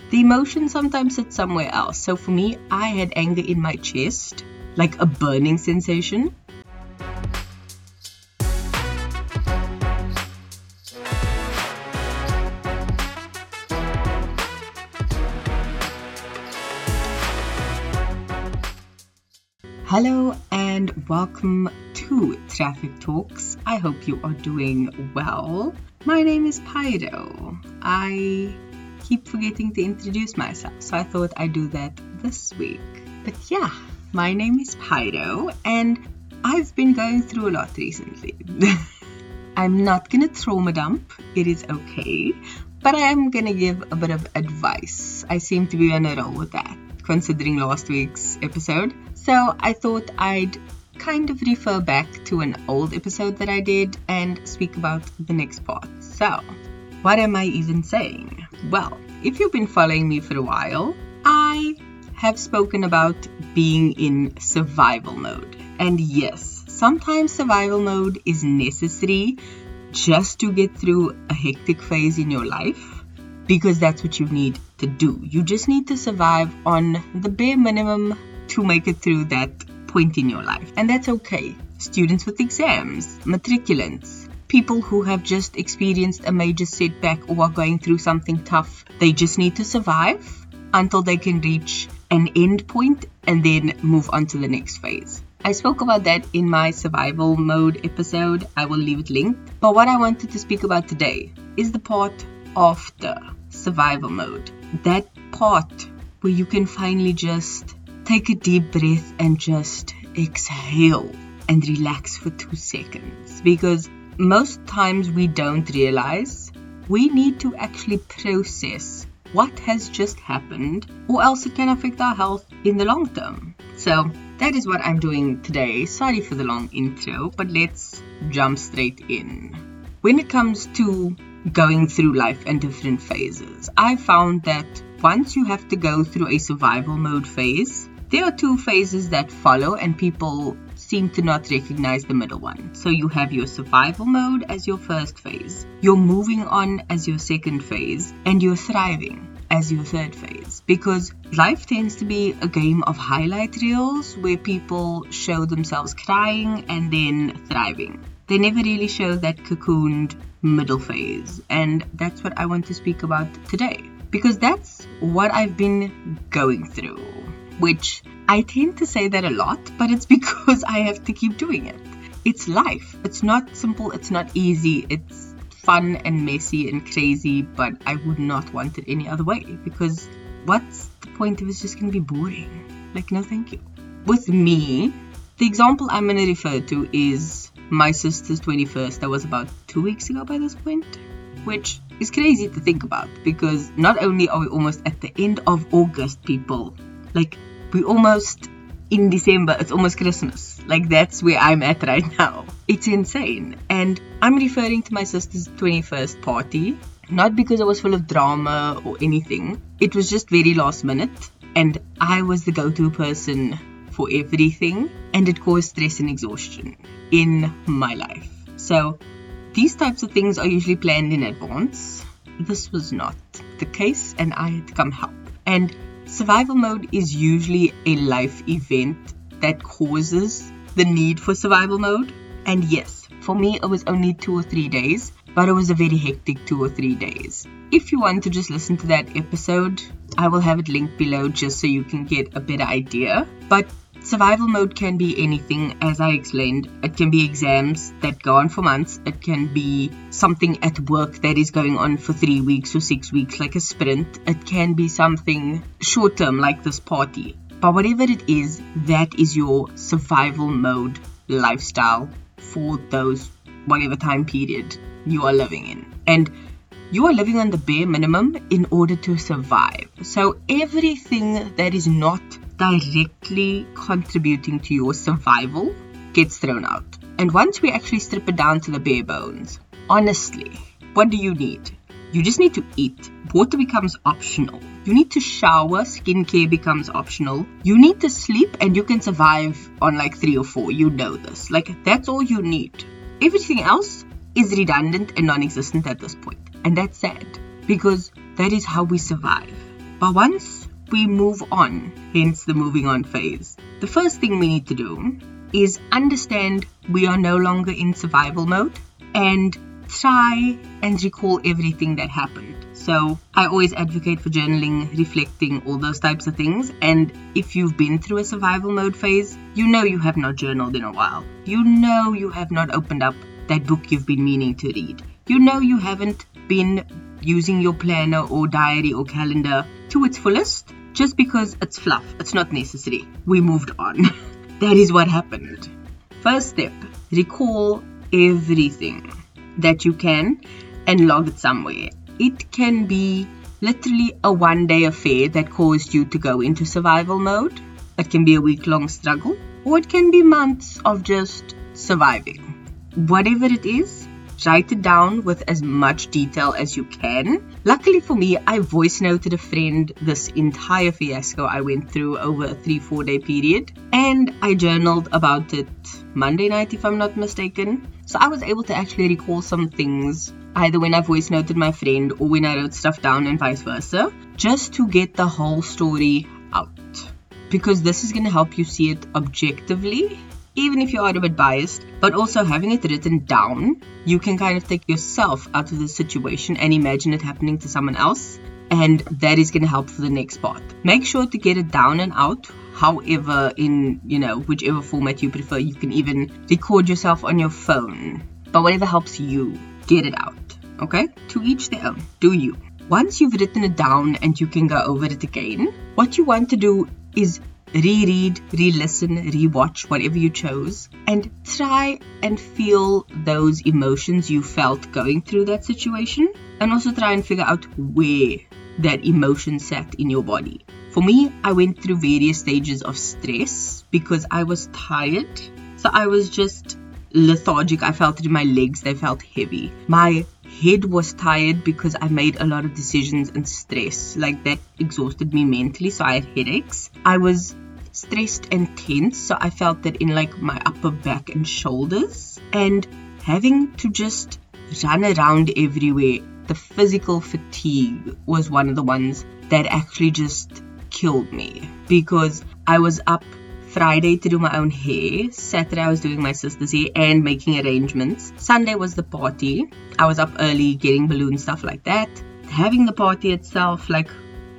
the emotion sometimes sits somewhere else. So for me, I had anger in my chest, like a burning sensation. Hello and welcome to Traffic Talks. I hope you are doing well. My name is Pyro. I keep forgetting to introduce myself, so I thought I'd do that this week. But yeah, my name is Pyro and I've been going through a lot recently. I'm not gonna trauma dump, it is okay, but I am gonna give a bit of advice. I seem to be on a roll with that, considering last week's episode. So I thought I'd kind of refer back to an old episode that I did and speak about the next part. So, what am I even saying? Well, if you've been following me for a while, I have spoken about being in survival mode. And yes, sometimes survival mode is necessary just to get through a hectic phase in your life, because that's what you need to do. You just need to survive on the bare minimum to make it through that point in your life. And that's okay. Students with exams, matriculants, people who have just experienced a major setback or are going through something tough, they just need to survive until they can reach an end point and then move on to the next phase. I spoke about that in my survival mode episode. I will leave it linked. But what I wanted to speak about today is the part after survival mode. That part where you can finally just take a deep breath and just exhale and relax for 2 seconds. Because most times we don't realize we need to actually process what has just happened, or else it can affect our health in the long term. So that is what I'm doing today. Sorry for the long intro, but let's jump straight in. When it comes to going through life and different phases, I found that once you have to go through a survival mode phase, there are 2 phases that follow, and people seem to not recognize the middle one. So you have your survival mode as your first phase, you're moving on as your second phase, and you're thriving as your third phase. Because life tends to be a game of highlight reels where people show themselves crying and then thriving. They never really show that cocooned middle phase, and that's what I want to speak about today. Because that's what I've been going through. Which I tend to say that a lot, but it's because I have to keep doing it. It's life. It's not simple. It's not easy. It's fun and messy and crazy, but I would not want it any other way, because what's the point if it's just going to be boring? Like, no thank you. With me, the example I'm going to refer to is my sister's 21st. That was about 2 weeks ago by this point, which is crazy to think about, because not only are we almost at the end of August, people, like, we almost in December, it's almost Christmas. Like, that's where I'm at right now. It's insane. And I'm referring to my sister's 21st party, not because it was full of drama or anything. It was just very last minute, and I was the go-to person for everything, and it caused stress and exhaustion in my life. So these types of things are usually planned in advance. This was not the case, and I had to come help. And survival mode is usually a life event that causes the need for survival mode. And yes, for me it was only 2 or 3 days, but it was a very hectic 2 or 3 days. If you want to just listen to that episode, I will have it linked below just so you can get a better idea. But survival mode can be anything, as I explained. It can be exams that go on for months. It can be something at work that is going on for 3 weeks or 6 weeks, like a sprint. It can be something short term, like this party. But whatever it is, that is your survival mode lifestyle for those whatever time period you are living in. And you are living on the bare minimum in order to survive. So everything that is not directly contributing to your survival gets thrown out. And once we actually strip it down to the bare bones, honestly, what do you need? You just need to eat. Water becomes optional. You need to shower. Skincare becomes optional. You need to sleep, and you can survive on like 3 or 4. You know this. Like, that's all you need. Everything else is redundant and non-existent at this point. And that's sad, because that is how we survive. But once we move on, hence the moving on phase, the first thing we need to do is understand we are no longer in survival mode and try and recall everything that happened. So I always advocate for journaling, reflecting, all those types of things. And if you've been through a survival mode phase, you know you have not journaled in a while. You know you have not opened up that book you've been meaning to read. You know you haven't been using your planner or diary or calendar to its fullest just because it's fluff. It's not necessary. We moved on. That is what happened. First step, recall everything that you can and log it somewhere. It can be literally a one-day affair that caused you to go into survival mode. It can be a week-long struggle, or it can be months of just surviving. Whatever it is, write it down with as much detail as you can. Luckily for me, I voice noted a friend this entire fiasco I went through over a 3-4 day period, and I journaled about it Monday night if I'm not mistaken. So I was able to actually recall some things either when I voice noted my friend or when I wrote stuff down and vice versa, just to get the whole story out. Because this is going to help you see it objectively, even if you are a bit biased, but also having it written down, you can kind of take yourself out of the situation and imagine it happening to someone else. And that is going to help for the next part. Make sure to get it down and out. However, in, whichever format you prefer, you can even record yourself on your phone. But whatever helps you, get it out. Okay? To each their own. Do you. Once you've written it down and you can go over it again, what you want to do is reread, re-listen, re-watch, whatever you chose, and try and feel those emotions you felt going through that situation, and also try and figure out where that emotion sat in your body. For me, I went through various stages of stress because I was tired. So I was just lethargic. I felt it in my legs. They felt heavy. My head was tired because I made a lot of decisions and stress. Like that exhausted me mentally. So I had headaches. I was stressed and tense. So I felt that in like my upper back and shoulders. And having to just run around everywhere. The physical fatigue was one of the ones that actually just killed me, because I was up Friday to do my own hair. Saturday I was doing my sister's hair and making arrangements. Sunday was the party. I was up early getting balloons, stuff like that. Having the party itself like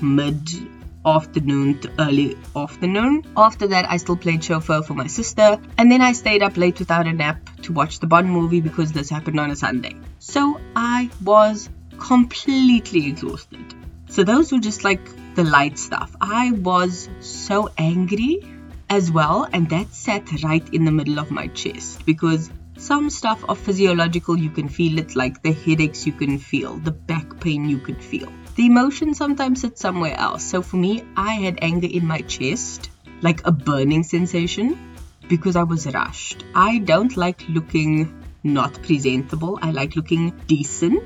mid-afternoon to early afternoon. After that I still played chauffeur for my sister, and then I stayed up late without a nap to watch the Bond movie because this happened on a Sunday. So I was completely exhausted. So those were just like the light stuff. I was so angry as well, and that sat right in the middle of my chest, because some stuff of physiological, you can feel it, like the headaches you can feel, the back pain you could feel. The emotion sometimes sits somewhere else. So for me, I had anger in my chest, like a burning sensation, because I was rushed. I don't like looking not presentable. I like looking decent.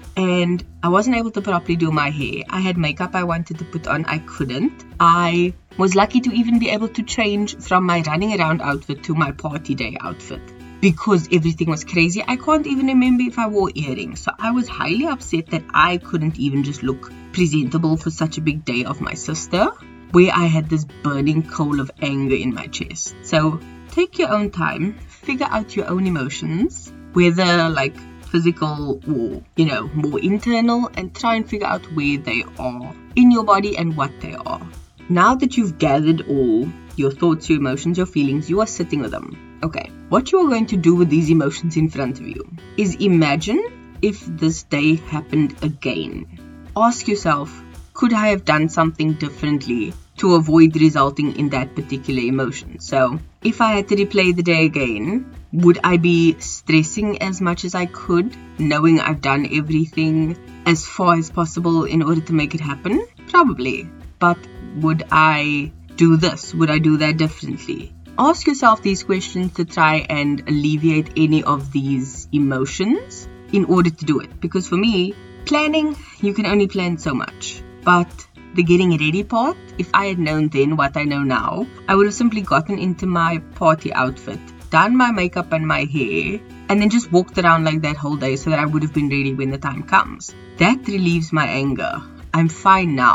And I wasn't able to properly do my hair. I had makeup I wanted to put on. I couldn't. I was lucky to even be able to change from my running around outfit to my party day outfit, because everything was crazy. I can't even remember if I wore earrings. So I was highly upset that I couldn't even just look presentable for such a big day of my sister, where I had this burning coal of anger in my chest. So take your own time, figure out your own emotions, whether like physical or, more internal, and try and figure out where they are in your body and what they are. Now that you've gathered all your thoughts, your emotions, your feelings, you are sitting with them. Okay, what you are going to do with these emotions in front of you is imagine if this day happened again. Ask yourself, could I have done something differently to avoid resulting in that particular emotion? So if I had to replay the day again, would I be stressing as much as I could, knowing I've done everything as far as possible in order to make it happen? Probably. But would I do this? Would I do that differently? Ask yourself these questions to try and alleviate any of these emotions in order to do it. Because for me, planning, you can only plan so much. But the getting ready part, if I had known then what I know now, I would have simply gotten into my party outfit, done my makeup and my hair, and then just walked around like that whole day so that I would have been ready when the time comes. That relieves my anger. I'm fine now.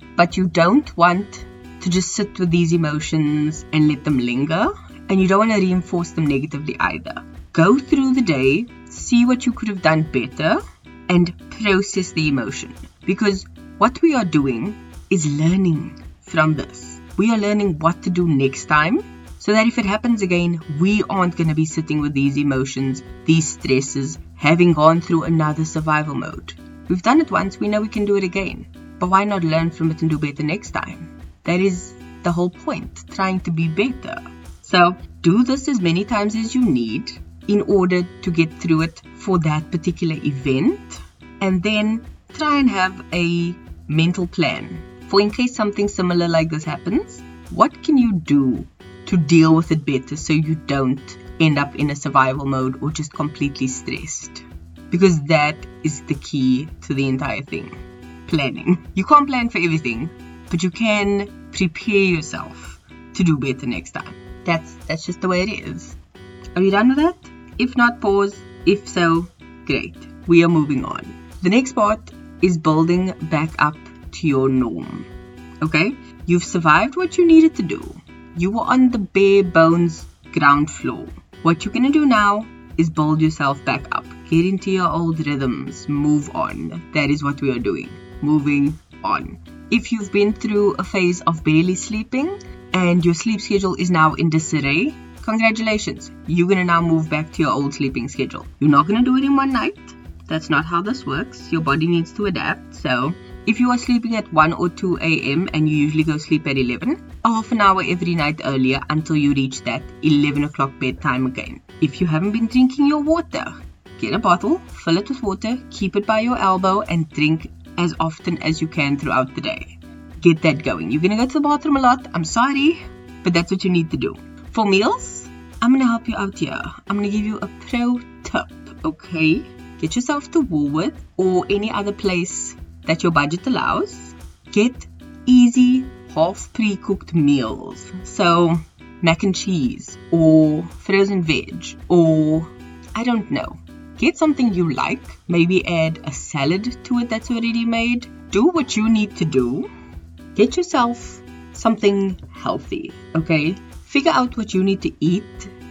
but you don't want to just sit with these emotions and let them linger, and you don't want to reinforce them negatively either. Go through the day, see what you could have done better, and process the emotion. Because what we are doing is learning from this. We are learning what to do next time, so that if it happens again, we aren't going to be sitting with these emotions, these stresses, having gone through another survival mode. We've done it once, we know we can do it again. But why not learn from it and do better next time? That is the whole point, trying to be better. So do this as many times as you need in order to get through it for that particular event, and then try and have a mental plan for in case something similar like this happens. What can you do to deal with it better so you don't end up in a survival mode or just completely stressed? Because that is the key to the entire thing. Planning. You can't plan for everything, but you can prepare yourself to do better next time. That's just the way it is. Are you done with that? If not, pause. If so, great. We are moving on. The next part is building back up to your norm. Okay? You've survived what you needed to do. You were on the bare bones ground floor. What you're going to do now is build yourself back up. Get into your old rhythms. Move on. That is what we are doing. Moving on. If you've been through a phase of barely sleeping and your sleep schedule is now in disarray, congratulations. You're going to now move back to your old sleeping schedule. You're not going to do it in one night. That's not how this works. Your body needs to adapt. So if you are sleeping at 1 or 2 a.m. and you usually go sleep at 11, half an hour every night earlier until you reach that 11 o'clock bedtime again. If you haven't been drinking your water, get a bottle, fill it with water, keep it by your elbow and drink as often as you can throughout the day. Get that going. You're going to go to the bathroom a lot. I'm sorry, but that's what you need to do. For meals, I'm going to help you out here. I'm going to give you a pro tip, okay? Get yourself to Woolworth or any other place that your budget allows. Get easy, half pre-cooked meals. So, mac and cheese or frozen veg or I don't know. Get something you like. Maybe add a salad to it that's already made. Do what you need to do. Get yourself something healthy, okay? Figure out what you need to eat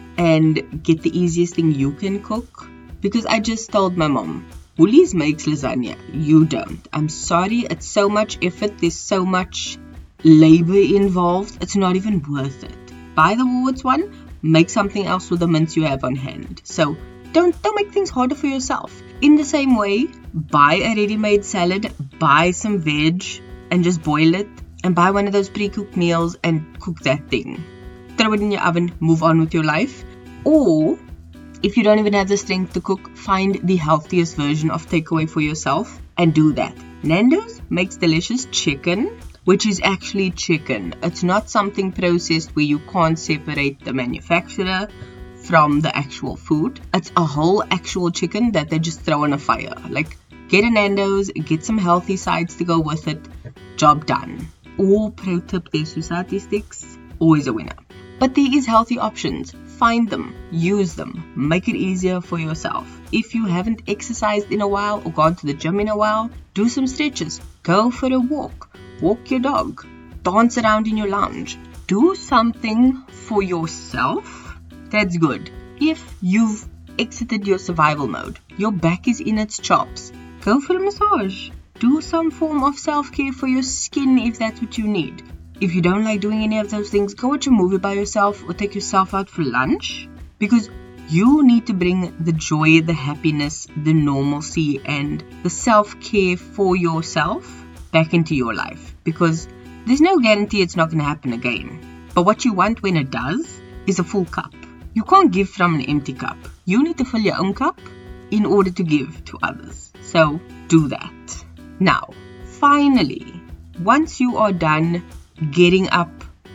and get the easiest thing you can cook. Because I just told my mom, Woolies makes lasagna. You don't. I'm sorry, it's so much effort. There's so much labor involved. It's not even worth it. Buy the Woolworths one. Make something else with the mince you have on hand. So don't make things harder for yourself. In the same way, buy a ready-made salad. Buy some veg and just boil it. And buy one of those pre-cooked meals and cook that thing. Throw it in your oven. Move on with your life. Or if you don't even have the strength to cook, find the healthiest version of takeaway for yourself and do that. Nando's makes delicious chicken, which is actually chicken. It's not something processed where you can't separate the manufacturer from the actual food. It's a whole actual chicken that they just throw on a fire. Like, get a Nando's, get some healthy sides to go with it. Job done. Or pro tip, their Susati sticks. Always a winner. But there is healthy options. Find them, use them, make it easier for yourself. If you haven't exercised in a while or gone to the gym in a while, do some stretches, go for a walk your dog, dance around in your lounge. Do something for yourself that's good. If you've exited your survival mode, your back is in its chops, go for a massage. Do some form of self-care for your skin if that's what you need. If you don't like doing any of those things, go watch a movie by yourself or take yourself out for lunch. Because you need to bring the joy, the happiness, the normalcy, and the self-care for yourself back into your life. Because there's no guarantee it's not going to happen again. But what you want when it does is a full cup. You can't give from an empty cup. You need to fill your own cup in order to give to others. So do that. Now, finally, once you are done getting up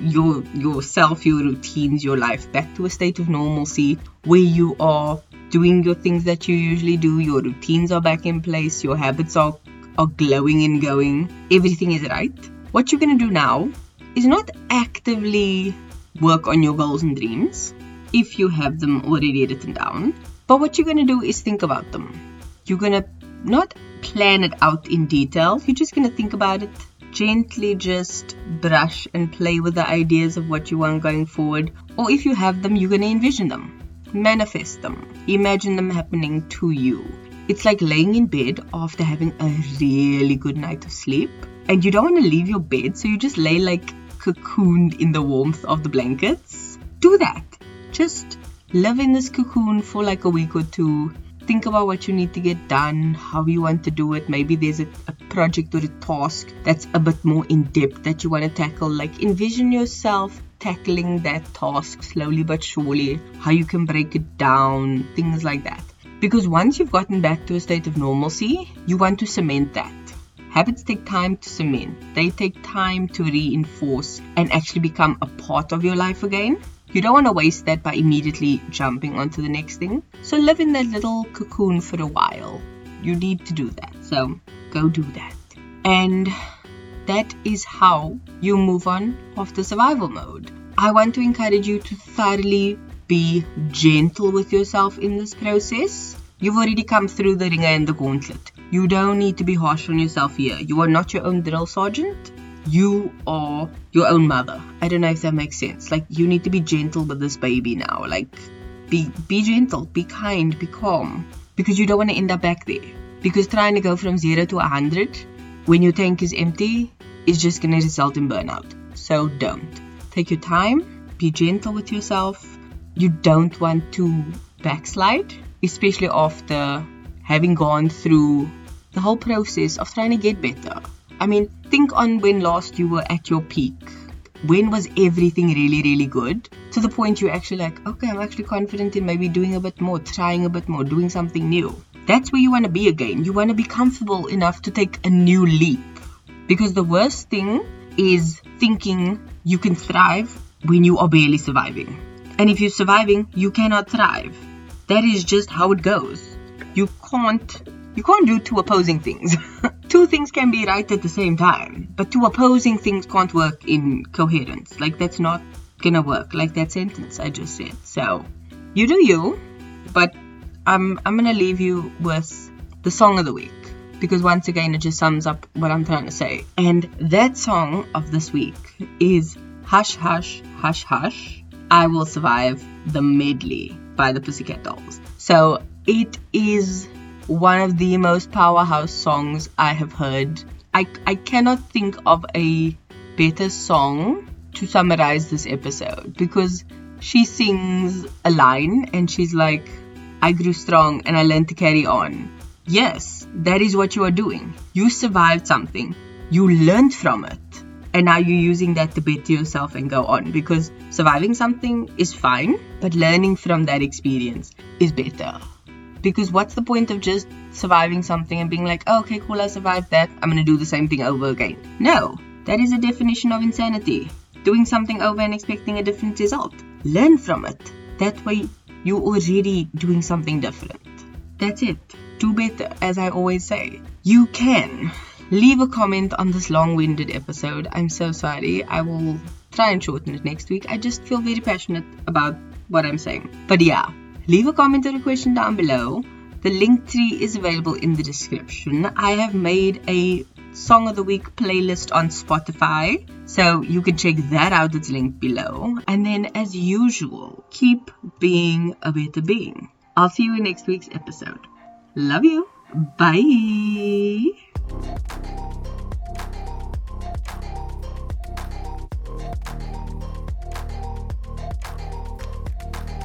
yourself, your routines, your life back to a state of normalcy where you are doing your things that you usually do, your routines are back in place, your habits are glowing and going, everything is right. What you're going to do now is not actively work on your goals and dreams if you have them already written down, but what you're going to do is think about them. You're going to not plan it out in detail, you're just going to think about it, gently just brush and play with the ideas of what you want going forward. Or if you have them, you're going to envision them, manifest them, imagine them happening to you. It's like laying in bed after having a really good night of sleep, and you don't want to leave your bed, so you just lay like cocooned in the warmth of the blankets. Do that. Just live in this cocoon for like a week or two. Think about what you need to get done, how you want to do it. Maybe there's a project or a task that's a bit more in depth that you want to tackle. Like envision yourself tackling that task slowly but surely, how you can break it down, things like that. Because once you've gotten back to a state of normalcy, you want to cement that. Habits take time to cement. They take time to reinforce and actually become a part of your life again. You don't want to waste that by immediately jumping onto the next thing. So live in that little cocoon for a while. You need to do that. So go do that. And that is how you move on after survival mode. I want to encourage you to thoroughly be gentle with yourself in this process. You've already come through the ringer and the gauntlet. You don't need to be harsh on yourself here. You are not your own drill sergeant. You are your own mother. I don't know if that makes sense. Like, you need to be gentle with this baby now. Like, be gentle, be kind, be calm. Because you don't want to end up back there. Because trying to go from 0 to 100 when your tank is empty is just going to result in burnout. So don't. Take your time. Be gentle with yourself. You don't want to backslide, especially after having gone through the whole process of trying to get better. I mean, think on when last you were at your peak. When was everything really, really good? To the point you're actually like, okay, I'm actually confident in maybe doing a bit more, trying a bit more, doing something new. That's where you want to be again. You want to be comfortable enough to take a new leap. Because the worst thing is thinking you can thrive when you are barely surviving. And if you're surviving, you cannot thrive. That is just how it goes. You can't do two opposing things. Two things can be right at the same time, but two opposing things can't work in coherence. Like, that's not gonna work, like that sentence I just said. So, you do you, but I'm gonna leave you with the song of the week, because once again, it just sums up what I'm trying to say. And that song of this week is Hush, Hush, Hush, Hush, I Will Survive, the medley by the Pussycat Dolls. So, it is one of the most powerhouse songs I have heard. I cannot think of a better song to summarize this episode, because she sings a line and she's like, I grew strong and I learned to carry on. Yes, that is what you are doing. You survived something. You learned from it. And now you're using that to better yourself and go on, because surviving something is fine, but learning from that experience is better. Because what's the point of just surviving something and being like, oh, okay, cool, I survived that, I'm going to do the same thing over again. No, that is a definition of insanity. Doing something over and expecting a different result. Learn from it. That way, you're already doing something different. That's it. Do better, as I always say. You can leave a comment on this long-winded episode. I'm so sorry. I will try and shorten it next week. I just feel very passionate about what I'm saying. But yeah. Leave a comment or a question down below. The link tree is available in the description. I have made a Song of the Week playlist on Spotify, so you can check that out. It's linked below. And then, as usual, keep being a better being. I'll see you in next week's episode. Love you. Bye.